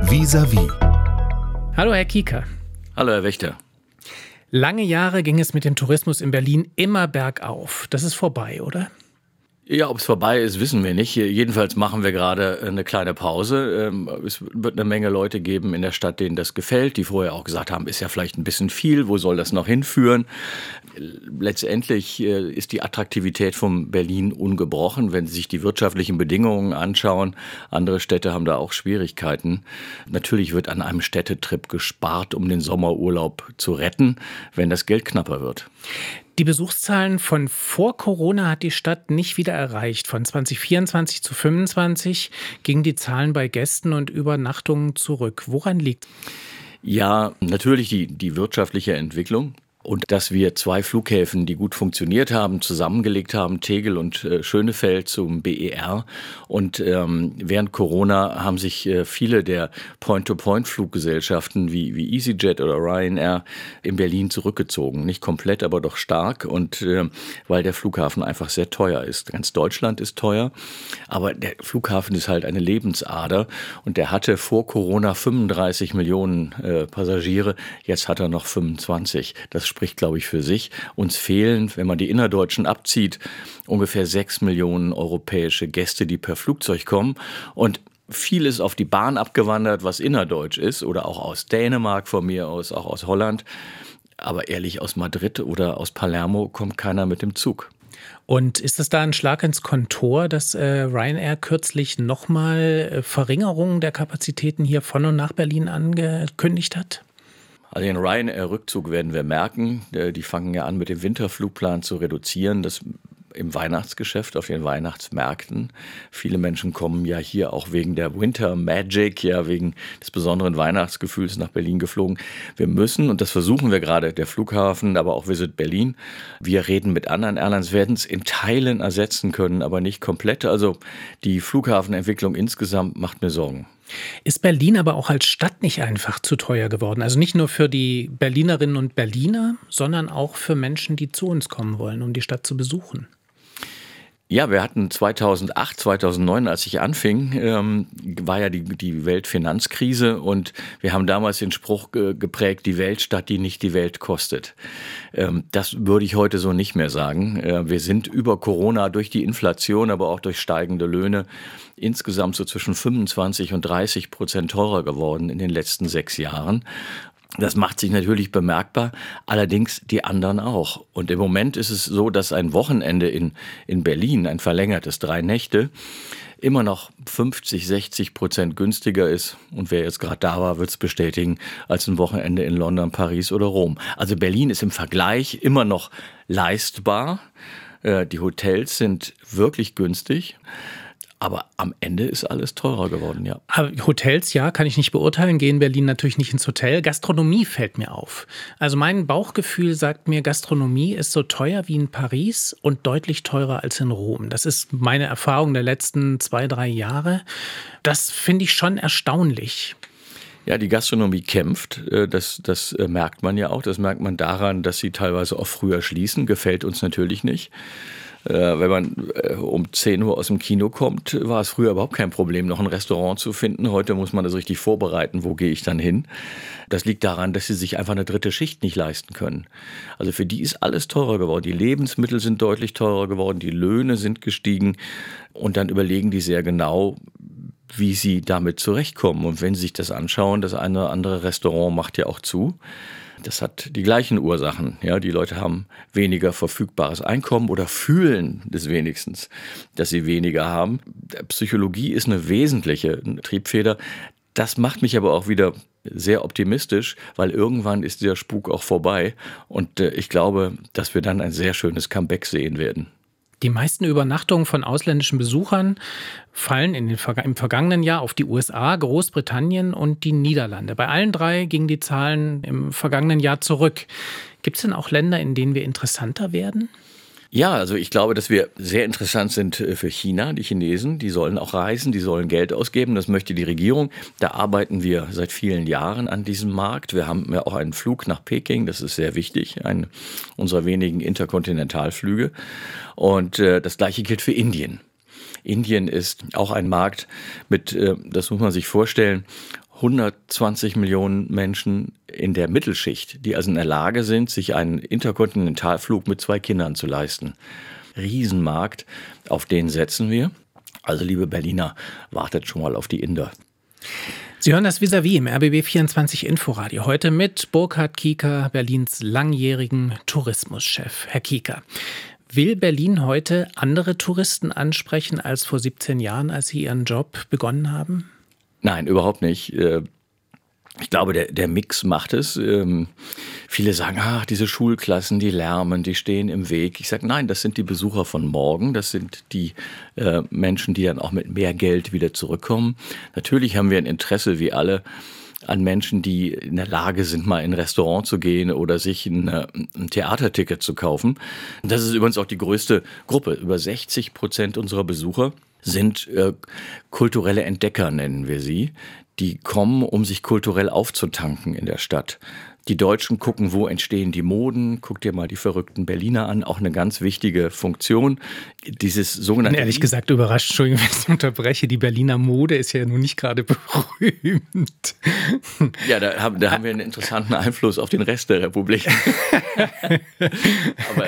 Vis-à-vis. Hallo Herr Kieker. Hallo Herr Wächter. Lange Jahre ging es mit dem Tourismus in Berlin immer bergauf. Das ist vorbei, oder? Ja, ob es vorbei ist, wissen wir nicht. Jedenfalls machen wir gerade eine kleine Pause. Es wird eine Menge Leute geben in der Stadt, denen das gefällt, die vorher auch gesagt haben, ist ja vielleicht ein bisschen viel, wo soll das noch hinführen? Letztendlich ist die Attraktivität von Berlin ungebrochen, wenn Sie sich die wirtschaftlichen Bedingungen anschauen. Andere Städte haben da auch Schwierigkeiten. Natürlich wird an einem Städtetrip gespart, um den Sommerurlaub zu retten, wenn das Geld knapper wird. Die Besuchszahlen von vor Corona hat die Stadt nicht wieder erreicht. Von 2024 zu 2025 gingen die Zahlen bei Gästen und Übernachtungen zurück. Woran liegt es? Ja, natürlich die wirtschaftliche Entwicklung. Und dass wir 2 Flughäfen, die gut funktioniert haben, zusammengelegt haben, Tegel und Schönefeld zum BER. Und während Corona haben sich viele der Point-to-Point-Fluggesellschaften wie EasyJet oder Ryanair in Berlin zurückgezogen. Nicht komplett, aber doch stark. Und weil der Flughafen einfach sehr teuer ist. Ganz Deutschland ist teuer, aber der Flughafen ist halt eine Lebensader. Und der hatte vor Corona 35 Millionen Passagiere. Jetzt hat er noch 25. Das spricht, glaube ich, für sich. Uns fehlen, wenn man die Innerdeutschen abzieht, ungefähr 6 Millionen europäische Gäste, die per Flugzeug kommen. Und viel ist auf die Bahn abgewandert, was innerdeutsch ist, oder auch aus Dänemark von mir aus, auch aus Holland. Aber ehrlich, aus Madrid oder aus Palermo kommt keiner mit dem Zug. Und ist es da ein Schlag ins Kontor, dass Ryanair kürzlich nochmal Verringerungen der Kapazitäten hier von und nach Berlin angekündigt hat? Also den Ryanair-Rückzug werden wir merken. Die fangen ja an, mit dem Winterflugplan zu reduzieren. Das im Weihnachtsgeschäft, auf den Weihnachtsmärkten. Viele Menschen kommen ja hier auch wegen der Winter Magic, ja wegen des besonderen Weihnachtsgefühls nach Berlin geflogen. Wir müssen, und das versuchen wir gerade, der Flughafen, aber auch Visit Berlin, wir reden mit anderen Airlines, werden es in Teilen ersetzen können, aber nicht komplett. Also die Flughafenentwicklung insgesamt macht mir Sorgen. Ist Berlin aber auch als Stadt nicht einfach zu teuer geworden? Also nicht nur für die Berlinerinnen und Berliner, sondern auch für Menschen, die zu uns kommen wollen, um die Stadt zu besuchen. Ja, wir hatten 2008, 2009, als ich anfing, war ja die Weltfinanzkrise und wir haben damals den Spruch geprägt, die Weltstadt, die nicht die Welt kostet. Das würde ich heute so nicht mehr sagen. Wir sind über Corona durch die Inflation, aber auch durch steigende Löhne insgesamt so zwischen 25% und 30% teurer geworden in den letzten 6 Jahren. Das macht sich natürlich bemerkbar, allerdings die anderen auch. Und im Moment ist es so, dass ein Wochenende in Berlin, ein verlängertes 3 Nächte, immer noch 50-60% günstiger ist. Und wer jetzt gerade da war, wird es bestätigen, als ein Wochenende in London, Paris oder Rom. Also Berlin ist im Vergleich immer noch leistbar. Die Hotels sind wirklich günstig. Aber am Ende ist alles teurer geworden, ja. Aber Hotels, ja, kann ich nicht beurteilen, gehe in Berlin natürlich nicht ins Hotel. Gastronomie fällt mir auf. Also mein Bauchgefühl sagt mir, Gastronomie ist so teuer wie in Paris und deutlich teurer als in Rom. Das ist meine Erfahrung der letzten 2-3 Jahre. Das finde ich schon erstaunlich. Ja, die Gastronomie kämpft, das merkt man ja auch. Das merkt man daran, dass sie teilweise auch früher schließen. Gefällt uns natürlich nicht. Wenn man um 10 Uhr aus dem Kino kommt, war es früher überhaupt kein Problem, noch ein Restaurant zu finden. Heute muss man das richtig vorbereiten, wo gehe ich dann hin. Das liegt daran, dass sie sich einfach eine 3. Schicht nicht leisten können. Also für die ist alles teurer geworden. Die Lebensmittel sind deutlich teurer geworden, die Löhne sind gestiegen und dann überlegen die sehr genau, wie sie damit zurechtkommen. Und wenn sie sich das anschauen, das eine oder andere Restaurant macht ja auch zu. Das hat die gleichen Ursachen. Ja, die Leute haben weniger verfügbares Einkommen oder fühlen es wenigstens, dass sie weniger haben. Psychologie ist eine wesentliche Triebfeder. Das macht mich aber auch wieder sehr optimistisch, weil irgendwann ist dieser Spuk auch vorbei. Und ich glaube, dass wir dann ein sehr schönes Comeback sehen werden. Die meisten Übernachtungen von ausländischen Besuchern fallen im vergangenen Jahr auf die USA, Großbritannien und die Niederlande. Bei allen 3 gingen die Zahlen im vergangenen Jahr zurück. Gibt es denn auch Länder, in denen wir interessanter werden? Ja, also ich glaube, dass wir sehr interessant sind für China. Die Chinesen, die sollen auch reisen, die sollen Geld ausgeben. Das möchte die Regierung. Da arbeiten wir seit vielen Jahren an diesem Markt. Wir haben ja auch einen Flug nach Peking. Das ist sehr wichtig. Einer unserer wenigen Interkontinentalflüge. Und das Gleiche gilt für Indien. Indien ist auch ein Markt mit, das muss man sich vorstellen, 120 Millionen Menschen in der Mittelschicht, die also in der Lage sind, sich einen Interkontinentalflug mit 2 Kindern zu leisten. Riesenmarkt, auf den setzen wir. Also liebe Berliner, wartet schon mal auf die Inder. Sie hören das Vis-à-vis im RBB 24 Inforadio. Heute mit Burkhard Kieker, Berlins langjährigen Tourismuschef. Herr Kieker, will Berlin heute andere Touristen ansprechen als vor 17 Jahren, als Sie Ihren Job begonnen haben? Nein, überhaupt nicht. Ich glaube, der Mix macht es. Viele sagen, diese Schulklassen, die lärmen, die stehen im Weg. Ich sage, nein, das sind die Besucher von morgen. Das sind die Menschen, die dann auch mit mehr Geld wieder zurückkommen. Natürlich haben wir ein Interesse, wie alle, an Menschen, die in der Lage sind, mal in ein Restaurant zu gehen oder sich ein Theaterticket zu kaufen. Das ist übrigens auch die größte Gruppe. Über 60% unserer Besucher sind kulturelle Entdecker, nennen wir sie. Die kommen, um sich kulturell aufzutanken in der Stadt. Die Deutschen gucken, wo entstehen die Moden. Guck dir mal die verrückten Berliner an. Auch eine ganz wichtige Funktion. Dieses sogenannte... Ich bin ehrlich gesagt überrascht, Entschuldigung, wenn ich unterbreche. Die Berliner Mode ist ja nun nicht gerade berühmt. Ja, da haben wir einen interessanten Einfluss auf den Rest der Republik. Aber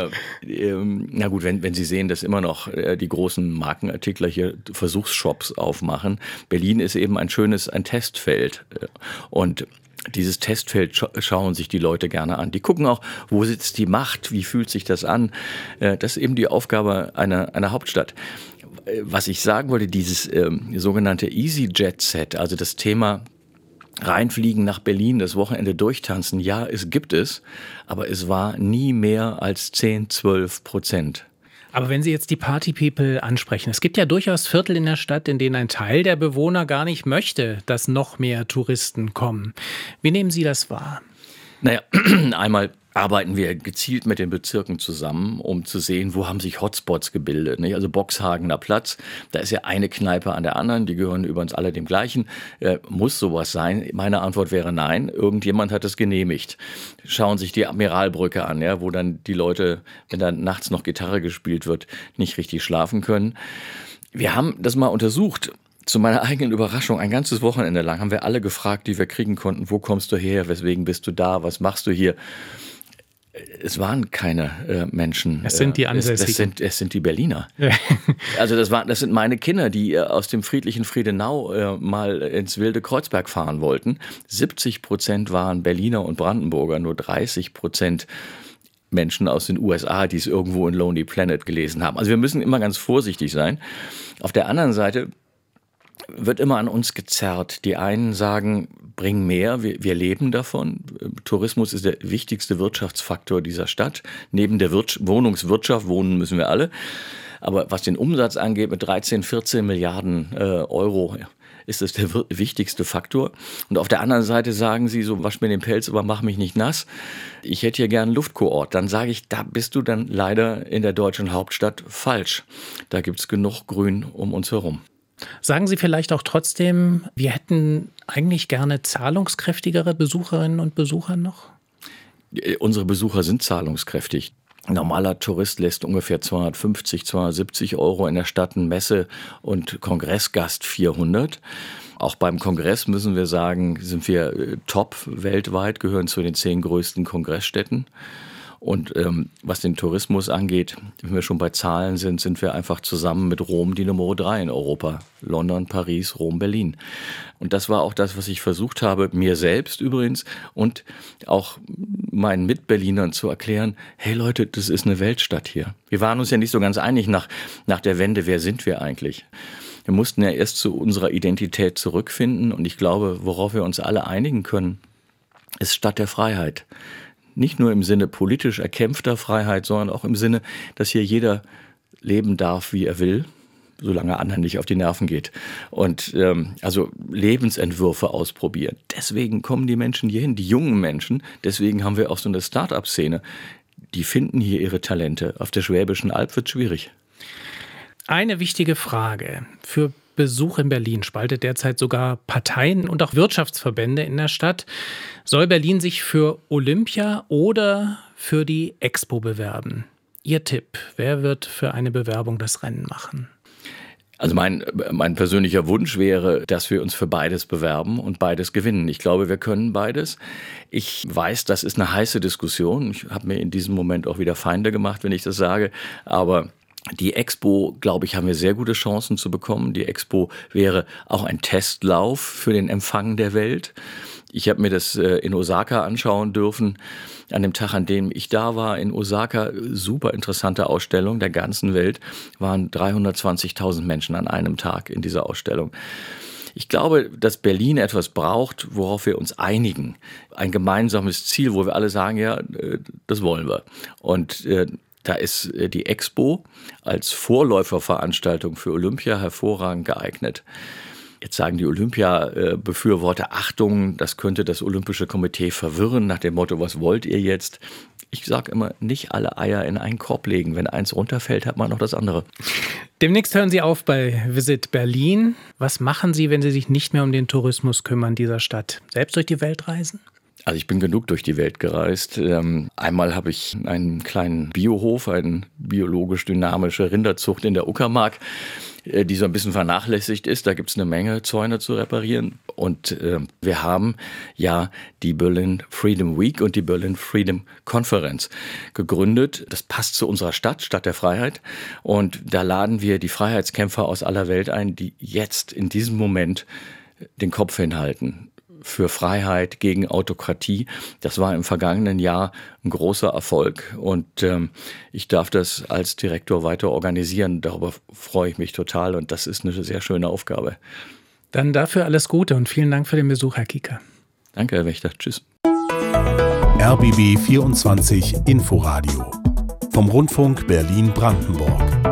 na gut, wenn Sie sehen, dass immer noch die großen Markenartikler hier Versuchsshops aufmachen. Berlin ist eben ein Testfeld. Und dieses Testfeld schauen sich die Leute gerne an. Die gucken auch, wo sitzt die Macht, wie fühlt sich das an. Das ist eben die Aufgabe einer Hauptstadt. Was ich sagen wollte, dieses sogenannte EasyJet-Set, also das Thema reinfliegen nach Berlin, das Wochenende durchtanzen, ja, es gibt es, aber es war nie mehr als 10-12%. Aber wenn Sie jetzt die Party-People ansprechen, es gibt ja durchaus Viertel in der Stadt, in denen ein Teil der Bewohner gar nicht möchte, dass noch mehr Touristen kommen. Wie nehmen Sie das wahr? Naja, einmal arbeiten wir gezielt mit den Bezirken zusammen, um zu sehen, wo haben sich Hotspots gebildet. Nicht? Also Boxhagener Platz, da ist ja eine Kneipe an der anderen, die gehören übrigens alle dem gleichen. Muss sowas sein? Meine Antwort wäre nein. Irgendjemand hat es genehmigt. Schauen sich die Admiralbrücke an, ja, wo dann die Leute, wenn dann nachts noch Gitarre gespielt wird, nicht richtig schlafen können. Wir haben das mal untersucht. Zu meiner eigenen Überraschung, ein ganzes Wochenende lang haben wir alle gefragt, die wir kriegen konnten, wo kommst du her, weswegen bist du da, was machst du hier? Es waren keine Menschen. Es sind die Ansässigen. Es sind die Berliner. Also das sind meine Kinder, die aus dem friedlichen Friedenau mal ins wilde Kreuzberg fahren wollten. 70% waren Berliner und Brandenburger, nur 30% Menschen aus den USA, die es irgendwo in Lonely Planet gelesen haben. Also wir müssen immer ganz vorsichtig sein. Auf der anderen Seite wird immer an uns gezerrt. Die einen sagen, bring mehr, wir leben davon. Tourismus ist der wichtigste Wirtschaftsfaktor dieser Stadt. Neben der Wohnungswirtschaft, wohnen müssen wir alle. Aber was den Umsatz angeht, mit 13, 14 Milliarden Euro ist das der wichtigste Faktor. Und auf der anderen Seite sagen sie so, wasch mir den Pelz, aber mach mich nicht nass. Ich hätte hier gern einen Luftkurort. Dann sage ich, da bist du dann leider in der deutschen Hauptstadt falsch. Da gibt's genug Grün um uns herum. Sagen Sie vielleicht auch trotzdem, wir hätten eigentlich gerne zahlungskräftigere Besucherinnen und Besucher noch? Unsere Besucher sind zahlungskräftig. Ein normaler Tourist lässt ungefähr 250, 270 Euro in der Stadt, ein Messe- und Kongressgast 400. Auch beim Kongress müssen wir sagen, sind wir top weltweit, gehören zu den 10 größten Kongressstädten. Und was den Tourismus angeht, wenn wir schon bei Zahlen sind, sind wir einfach zusammen mit Rom die Nummer 3 in Europa. London, Paris, Rom, Berlin. Und das war auch das, was ich versucht habe, mir selbst übrigens und auch meinen Mitberlinern zu erklären, hey Leute, das ist eine Weltstadt hier. Wir waren uns ja nicht so ganz einig nach der Wende, wer sind wir eigentlich? Wir mussten ja erst zu unserer Identität zurückfinden und ich glaube, worauf wir uns alle einigen können, ist Stadt der Freiheit. Nicht nur im Sinne politisch erkämpfter Freiheit, sondern auch im Sinne, dass hier jeder leben darf, wie er will, solange anderen nicht auf die Nerven geht. Und also Lebensentwürfe ausprobieren. Deswegen kommen die Menschen hier hin, die jungen Menschen. Deswegen haben wir auch so eine Start-up-Szene. Die finden hier ihre Talente. Auf der Schwäbischen Alb wird es schwierig. Eine wichtige Frage für Besuch in Berlin spaltet derzeit sogar Parteien und auch Wirtschaftsverbände in der Stadt. Soll Berlin sich für Olympia oder für die Expo bewerben? Ihr Tipp, wer wird für eine Bewerbung das Rennen machen? Also mein persönlicher Wunsch wäre, dass wir uns für beides bewerben und beides gewinnen. Ich glaube, wir können beides. Ich weiß, das ist eine heiße Diskussion. Ich habe mir in diesem Moment auch wieder Feinde gemacht, wenn ich das sage. Aber die Expo, glaube ich, haben wir sehr gute Chancen zu bekommen. Die Expo wäre auch ein Testlauf für den Empfang der Welt. Ich habe mir das in Osaka anschauen dürfen, an dem Tag, an dem ich da war. In Osaka, super interessante Ausstellung der ganzen Welt, waren 320.000 Menschen an einem Tag in dieser Ausstellung. Ich glaube, dass Berlin etwas braucht, worauf wir uns einigen. Ein gemeinsames Ziel, wo wir alle sagen, ja, das wollen wir. Und da ist die Expo als Vorläuferveranstaltung für Olympia hervorragend geeignet. Jetzt sagen die Olympia-Befürworter, Achtung, das könnte das Olympische Komitee verwirren, nach dem Motto, was wollt ihr jetzt? Ich sage immer, nicht alle Eier in einen Korb legen. Wenn eins runterfällt, hat man noch das andere. Demnächst hören Sie auf bei Visit Berlin. Was machen Sie, wenn Sie sich nicht mehr um den Tourismus kümmern dieser Stadt? Selbst durch die Welt reisen? Also ich bin genug durch die Welt gereist. Einmal habe ich einen kleinen Biohof, eine biologisch dynamische Rinderzucht in der Uckermark, die so ein bisschen vernachlässigt ist. Da gibt es eine Menge Zäune zu reparieren. Und wir haben ja die Berlin Freedom Week und die Berlin Freedom Conference gegründet. Das passt zu unserer Stadt, Stadt der Freiheit. Und da laden wir die Freiheitskämpfer aus aller Welt ein, die jetzt in diesem Moment den Kopf hinhalten für Freiheit, gegen Autokratie. Das war im vergangenen Jahr ein großer Erfolg und ich darf das als Direktor weiter organisieren. Darüber freue ich mich total und das ist eine sehr schöne Aufgabe. Dann dafür alles Gute und vielen Dank für den Besuch, Herr Kieker. Danke, Herr Wächter. Tschüss. RBB 24 Inforadio vom Rundfunk Berlin-Brandenburg.